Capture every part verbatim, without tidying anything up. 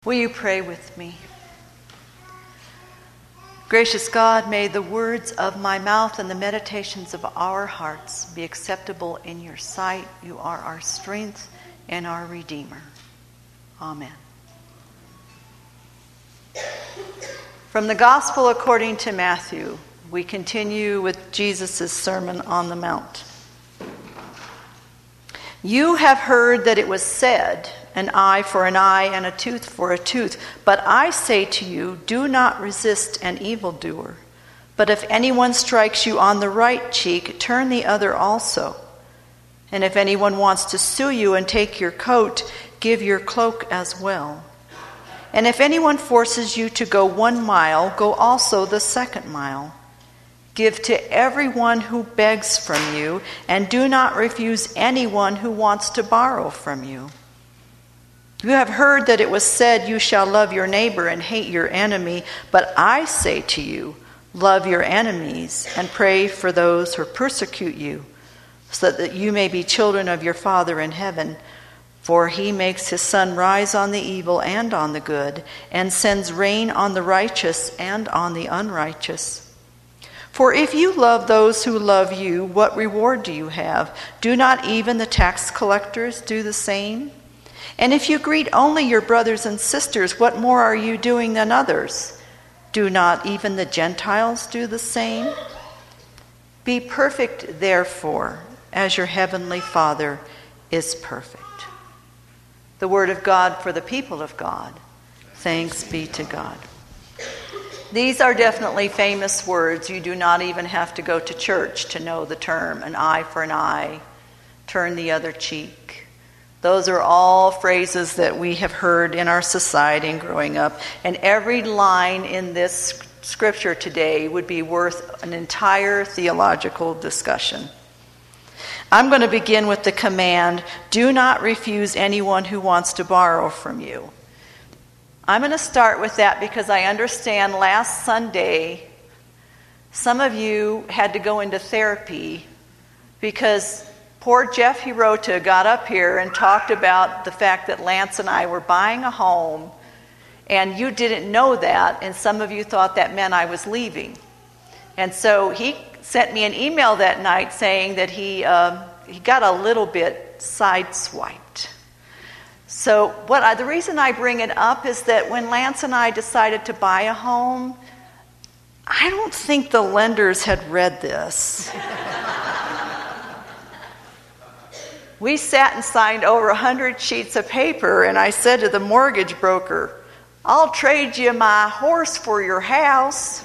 Will you pray with me? Gracious God, may the words of my mouth and the meditations of our hearts be acceptable in your sight. You are our strength and our Redeemer. Amen. From the Gospel according to Matthew, we continue with Jesus' Sermon on the Mount. You have heard that it was said, an eye for an eye and a tooth for a tooth. But I say to you, do not resist an evildoer. But if anyone strikes you on the right cheek, turn the other also. And if anyone wants to sue you and take your coat, give your cloak as well. And if anyone forces you to go one mile, go also the second mile. Give to everyone who begs from you, and do not refuse anyone who wants to borrow from you. You have heard that it was said, you shall love your neighbor and hate your enemy. But I say to you, love your enemies and pray for those who persecute you, so that you may be children of your Father in heaven. For he makes his sun rise on the evil and on the good, and sends rain on the righteous and on the unrighteous. For if you love those who love you, what reward do you have? Do not even the tax collectors do the same? And if you greet only your brothers and sisters, what more are you doing than others? Do not even the Gentiles do the same? Be perfect, therefore, as your heavenly Father is perfect. The word of God for the people of God. Thanks be to God. These are definitely famous words. You do not even have to go to church to know the term, an eye for an eye, turn the other cheek. Those are all phrases that we have heard in our society and growing up. And every line in this scripture today would be worth an entire theological discussion. I'm going to begin with the command, do not refuse anyone who wants to borrow from you. I'm going to start with that because I understand last Sunday some of you had to go into therapy because poor Jeff Hirota got up here and talked about the fact that Lance and I were buying a home, and you didn't know that, and some of you thought that meant I was leaving. And so he sent me an email that night saying that he uh, he got a little bit sideswiped. So what I, the reason I bring it up is that when Lance and I decided to buy a home, I don't think the lenders had read this. We sat and signed over a hundred sheets of paper, and I said to the mortgage broker, I'll trade you my horse for your house.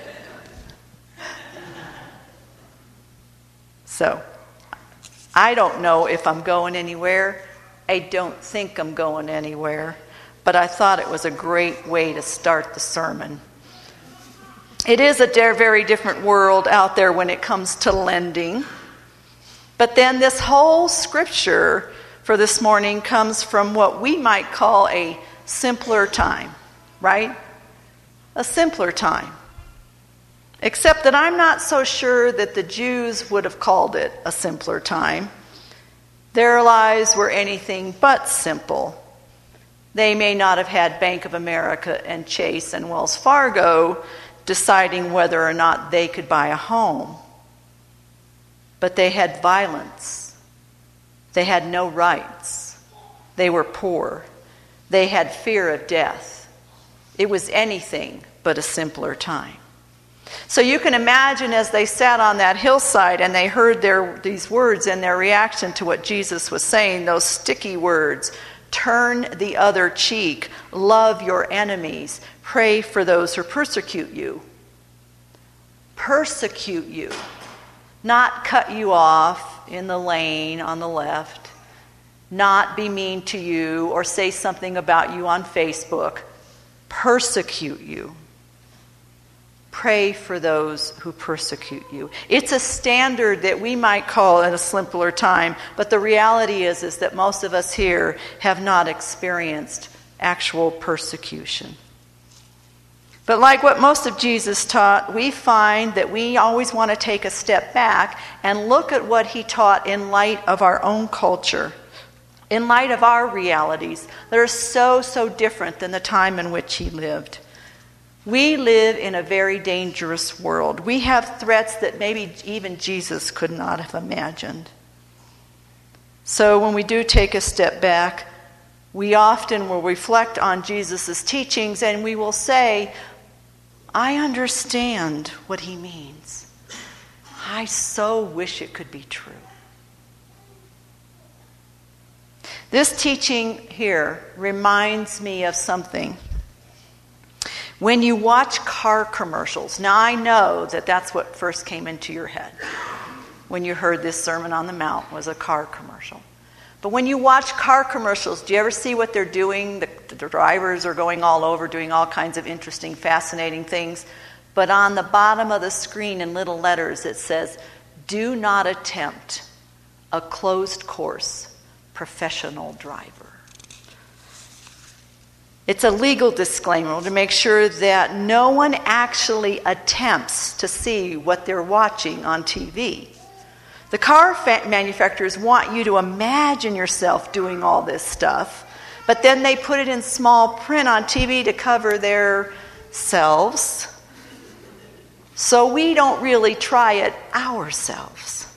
So, I don't know if I'm going anywhere. I don't think I'm going anywhere. But I thought it was a great way to start the sermon. It is a very different world out there when it comes to lending. But then this whole scripture for this morning comes from what we might call a simpler time, right? A simpler time. Except that I'm not so sure that the Jews would have called it a simpler time. Their lives were anything but simple. They may not have had Bank of America and Chase and Wells Fargo deciding whether or not they could buy a home. But they had violence. They had no rights. They were poor. They had fear of death. It was anything but a simpler time. So you can imagine as they sat on that hillside and they heard their, these words and their reaction to what Jesus was saying, those sticky words, turn the other cheek, love your enemies, pray for those who persecute you. Persecute you. Not cut you off in the lane on the left, not be mean to you or say something about you on Facebook. Persecute you. Pray for those who persecute you. It's a standard that we might call at a simpler time, but the reality is, is that most of us here have not experienced actual persecution. But like what most of Jesus taught, we find that we always want to take a step back and look at what he taught in light of our own culture in light of our realities that are so, so different than the time in which he lived. We live in a very dangerous world. We have threats that maybe even Jesus could not have imagined. So when we do take a step back, we often will reflect on Jesus' teachings and we will say, I understand what he means. I so wish it could be true. This teaching here reminds me of something. When you watch car commercials, now I know that that's what first came into your head when you heard this Sermon on the Mount was a car commercial. But when you watch car commercials, do you ever see what they're doing? The, the drivers are going all over doing all kinds of interesting, fascinating things. But on the bottom of the screen in little letters it says, do not attempt a closed course professional driver. It's a legal disclaimer to make sure that no one actually attempts to see what they're watching on T V. The car fa- manufacturers want you to imagine yourself doing all this stuff, but then they put it in small print on T V to cover their selves, so we don't really try it ourselves.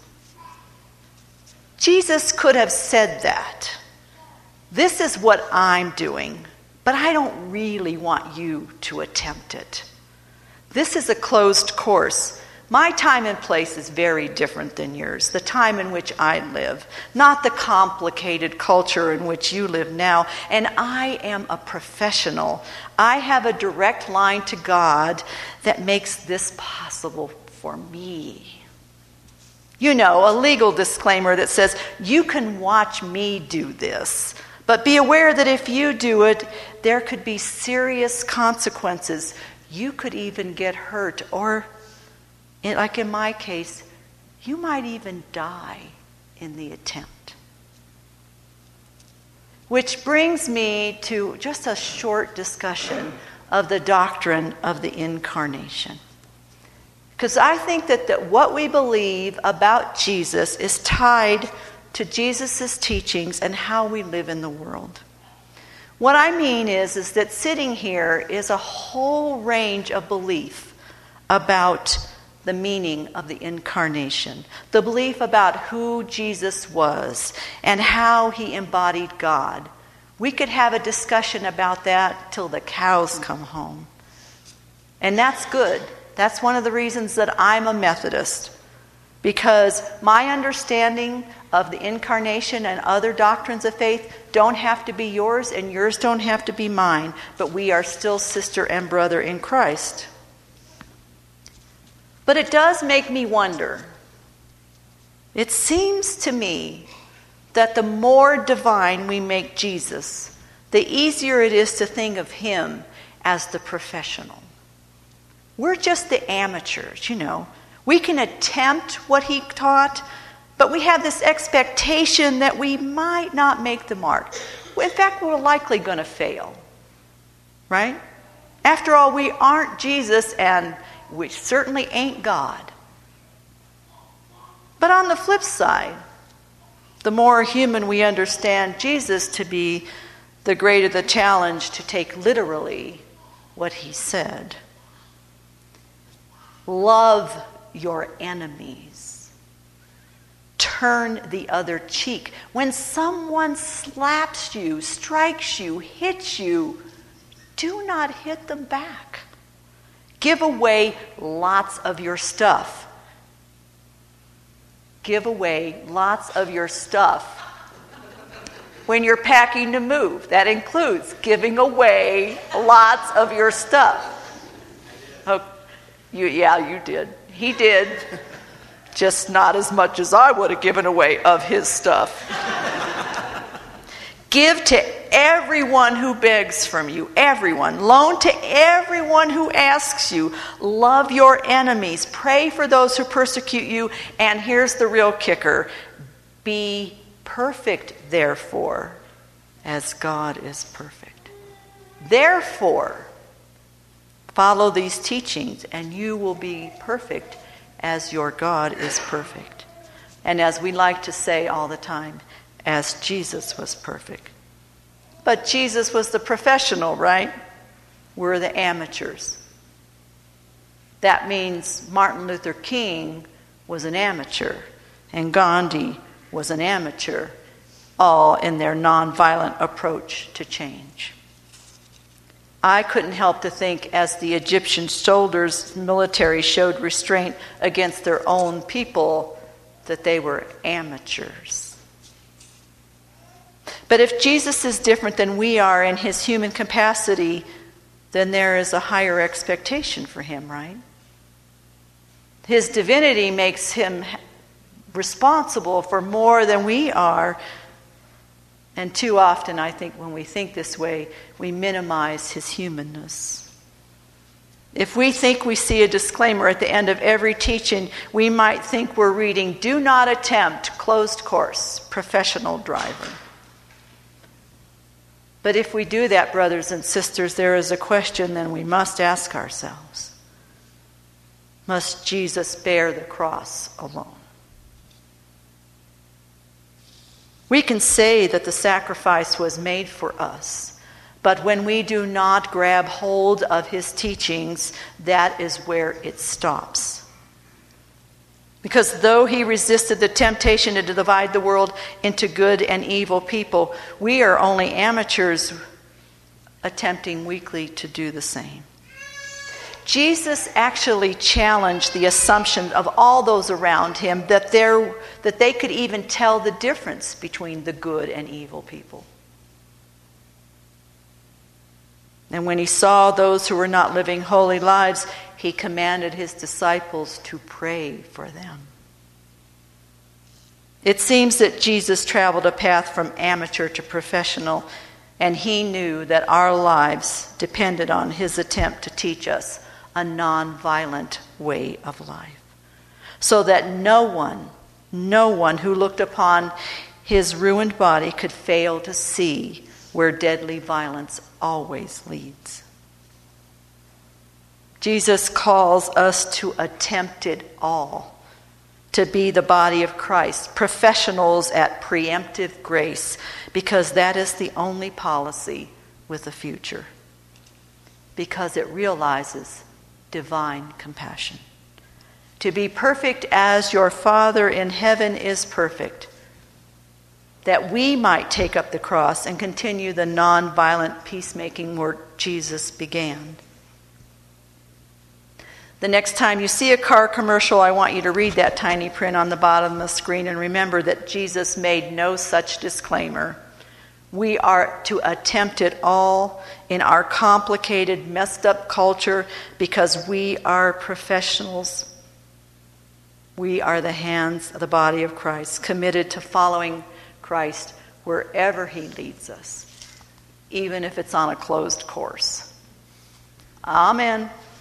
Jesus could have said that. This is what I'm doing, but I don't really want you to attempt it. This is a closed course. My time and place is very different than yours, the time in which I live, not the complicated culture in which you live now. And I am a professional. I have a direct line to God that makes this possible for me. You know, a legal disclaimer that says, you can watch me do this, but be aware that if you do it, there could be serious consequences. You could even get hurt, or like in my case, you might even die in the attempt. Which brings me to just a short discussion of the doctrine of the incarnation. Because I think that, that what we believe about Jesus is tied to Jesus' teachings and how we live in the world. What I mean is, is that sitting here is a whole range of belief about the meaning of the incarnation, the belief about who Jesus was and how he embodied God. We could have a discussion about that till the cows come home. And that's good. That's one of the reasons that I'm a Methodist, because my understanding of the incarnation and other doctrines of faith don't have to be yours and yours don't have to be mine, but we are still sister and brother in Christ. But it does make me wonder. It seems to me that the more divine we make Jesus, the easier it is to think of him as the professional. We're just the amateurs, you know. We can attempt what he taught, but we have this expectation that we might not make the mark. In fact, we're likely going to fail, right? After all, we aren't Jesus, and we certainly ain't God. But on the flip side, the more human we understand Jesus to be, the greater the challenge to take literally what he said. Love your enemies. Turn the other cheek. When someone slaps you, strikes you, hits you, do not hit them back. Give away lots of your stuff. Give away lots of your stuff when you're packing to move. That includes giving away lots of your stuff. Oh, you, yeah, you did. He did. Just not as much as I would have given away of his stuff. Give to everyone who begs from you. Everyone. Loan to everyone who asks you. Love your enemies. Pray for those who persecute you. And here's the real kicker. Be perfect, therefore, as God is perfect. Therefore, follow these teachings, and you will be perfect as your God is perfect. And as we like to say all the time, as Jesus was perfect. But Jesus was the professional, right? We're the amateurs. That means Martin Luther King was an amateur and Gandhi was an amateur, all in their nonviolent approach to change. I couldn't help to think, as the Egyptian soldiers' military showed restraint against their own people, that they were amateurs. But if Jesus is different than we are in his human capacity, then there is a higher expectation for him, right? His divinity makes him responsible for more than we are. And too often, I think, when we think this way, we minimize his humanness. If we think we see a disclaimer at the end of every teaching, we might think we're reading, "Do not attempt, closed course, professional driver." But if we do that, brothers and sisters, there is a question then we must ask ourselves. Must Jesus bear the cross alone? We can say that the sacrifice was made for us, but when we do not grab hold of his teachings, that is where it stops. Because though he resisted the temptation to divide the world into good and evil people, we are only amateurs attempting weakly to do the same. Jesus actually challenged the assumption of all those around him that, there, that they could even tell the difference between the good and evil people. And when he saw those who were not living holy lives, he commanded his disciples to pray for them. It seems that Jesus traveled a path from amateur to professional, and he knew that our lives depended on his attempt to teach us a non-violent way of life, so that no one, no one who looked upon his ruined body could fail to see where deadly violence always leads. Jesus calls us to attempt it all, to be the body of Christ, professionals at preemptive grace, because that is the only policy with a future, because it realizes divine compassion. To be perfect as your Father in heaven is perfect, that we might take up the cross and continue the non-violent peacemaking work Jesus began. The next time you see a car commercial, I want you to read that tiny print on the bottom of the screen and remember that Jesus made no such disclaimer. We are to attempt it all in our complicated, messed up culture because we are professionals. We are the hands of the body of Christ, committed to following Christ wherever he leads us, even if it's on a closed course. Amen.